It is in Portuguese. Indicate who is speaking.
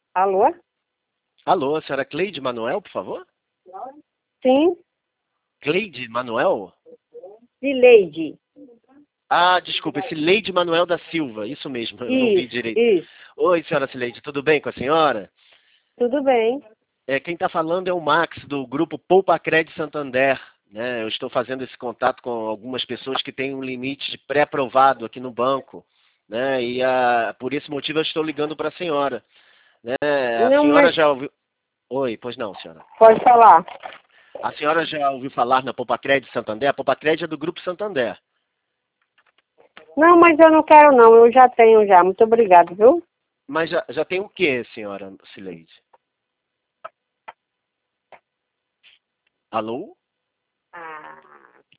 Speaker 1: Alô?
Speaker 2: Alô, a senhora Cleide Manuel, por favor?
Speaker 1: Sim,
Speaker 2: Cleide Manuel?
Speaker 1: de Leide.
Speaker 2: Ah, desculpa, esse Leide Manuel da Silva, isso mesmo, eu não vi
Speaker 1: Isso,
Speaker 2: direito.
Speaker 1: isso.
Speaker 2: Oi, senhora Cileide, tudo bem com a senhora?
Speaker 1: Tudo bem.
Speaker 2: Quem está falando é o Max, do grupo Poupa Cred Santander. Né? Eu estou fazendo esse contato com algumas pessoas que têm um limite de pré-aprovado aqui no banco. Né? E por esse motivo eu estou ligando para a senhora. Né? A
Speaker 1: Não,
Speaker 2: senhora
Speaker 1: mas
Speaker 2: já ouviu... Oi, pois não, senhora.
Speaker 1: pode falar.
Speaker 2: A senhora já ouviu falar na Poupa Cred Santander? A Poupa Cred é do grupo Santander.
Speaker 1: Não, mas eu não quero não, eu já tenho já. Muito obrigado, viu?
Speaker 2: Mas já tem o que, senhora Cileide? Alô?
Speaker 1: Ah.